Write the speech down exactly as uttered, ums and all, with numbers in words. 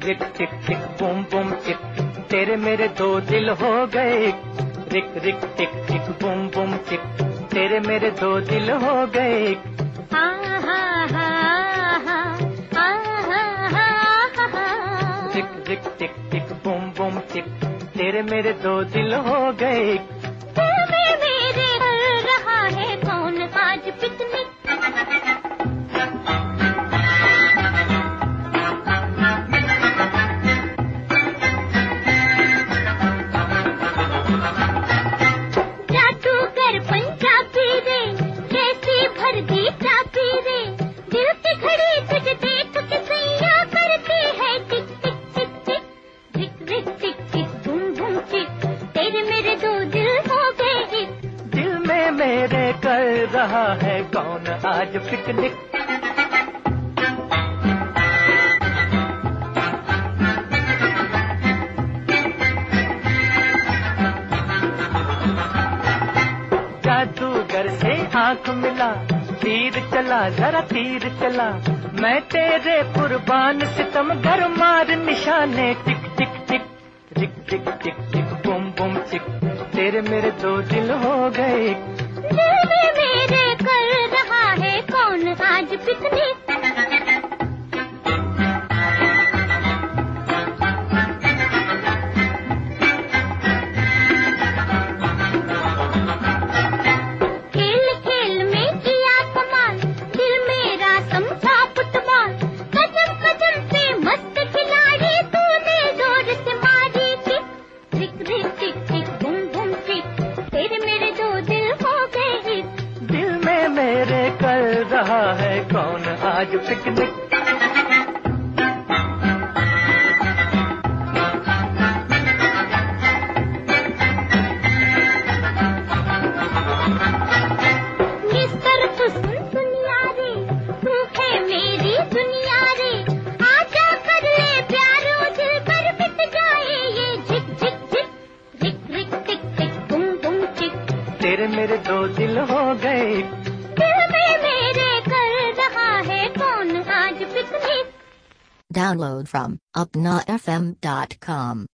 रिक टिक टिक बूम बूम टिक, तेरे मेरे दो दिल हो गए। रिक रिक टिक टिक बूम बूम टिक, तेरे मेरे दो दिल हो गए। हाँ हाँ हाँ हाँ हाँ हाँ हाँ। रिक रिक टिक टिक बूम बूम टिक, तेरे मेरे दो दिल हो गए। दिल में मेरे कर रहा है कौन आज पिकनिक। जादूगर पंजाबी रे, कैसी भर दी चाबी रे, दिल की घड़ी तुझे देख के सैया करती है टिक टिक टिक टिक। रिक रिक टिक टिक बूम बूम टिक, तेरे मेरे दो दिल हो गए। दिल में मेरे कर रहा है कौन आज पिकनिक। जादूगर से आंख मिला, तीर चला जरा तीर चला, मैं तेरे कुर्बान सितम घर मार निशाने टिक टिक टिक। रिक टिक टिक टिक बूम बूम टिक, तेरे मेरे दो दिल हो गए। दिल में मेरे कर रहा है कौन आज पिकनिक। खेल खेल में किया कमाल, दिल मेरा समझा फुटबॉल, कदम कदम पे मस्त खिलाड़ी तूने जोर से मारी किक। रिक रिक टिक टिक बूम बूम टिक, तेरे मेरे दो दिल हो गए। दिल में मेरे कर रहा है कौन आज पिकनिक। इस तरफ सुन दुनिया रे, तू है मेरी दुनिया रे, आजा कर ले प्यार ओ दिल पर मिट जाए ये झिक झिक झिक। रिक रिक टिक टिक बूम बूम टिक, तेरे मेरे दो दिल हो गए। दिल में मेरे कर रहा है कौन आज picnic. Download from upna f m dot com.